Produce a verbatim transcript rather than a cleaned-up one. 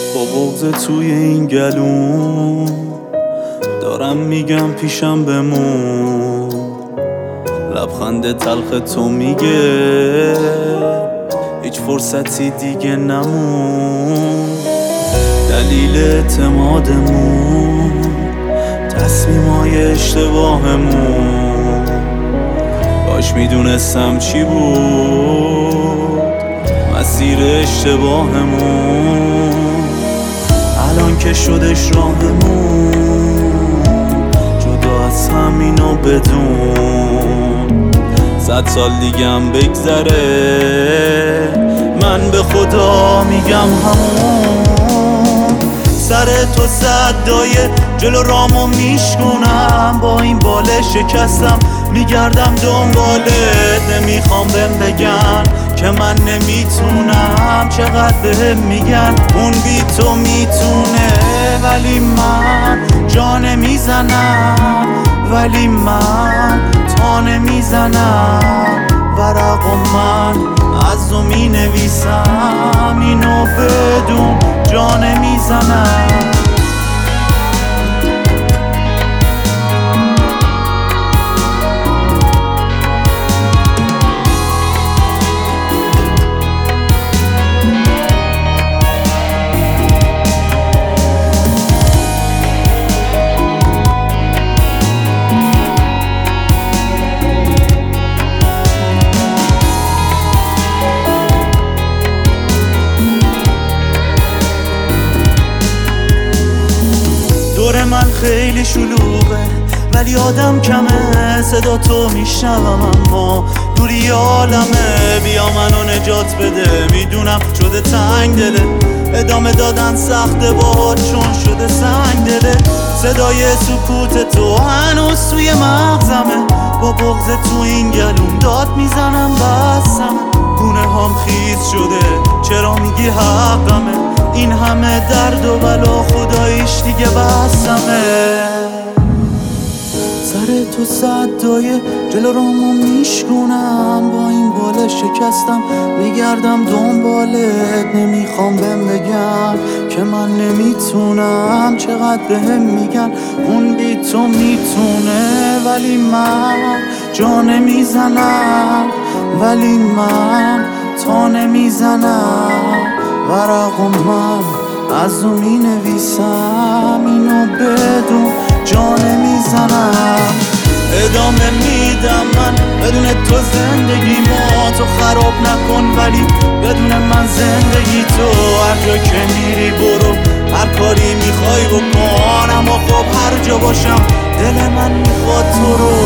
با بغض توی این گلوم دارم میگم پیشم بمون. لبخند تلخ تو میگه هیچ فرصتی دیگه نمون. دلیل اعتمادمون تصمیمای اشتباهمون، باش میدونستم چی بود مسیر اشتباهمون. الان که شدش راهمون جدا از همینو بدون. صد سال دیگم بگذره من به خدا میگم همون. سر تو صدای جلو رامو میشکنم، با این باله شکستم میگردم دنبالت. نمیخوام بهم بگن که من نمیتونم، چقدر بهم میگن اون بی تو میتونه. ولی من جا نمیزنم، ولی من تا نمیزنم. ورق و من از تو مینویسم اینو بدون جا نمیزنم. دور من خیلی شلوغه ولی آدم کمه، صدا تو میشنوم اما دوری عالمه. بیا منو نجات بده، میدونم شده تنگ دله، ادامه دادن سخته باهات چون شده سنگ دله. صدای سکوت تو هنوز توی مغزمه، با بغض تو این گلوم داد میزنم بسمه. گونه هام خیز شده چرا میگی حقمه، این همه درد و بلا خداییش دیگه بسمه. سر تو صدای جلو رامو میشکنم، با این باله شکستم میگردم دنبالت. نمیخوام بهم بگن که من نمیتونم، چقدر بهم میگن اون بی تو میتونه. ولی من جا نمیزنم، ولی من تا نمیزنم. ورق و من از اون می نویسم اینو بدون جا نمیزنم. ادامه میدم من بدون تو زندگی ما، تو خراب نکن ولی بدون من زندگی تو. هر جا که میری برو، هر کاری میخوای بکن، اما خب هر جا باشم دل من میخواد تو رو.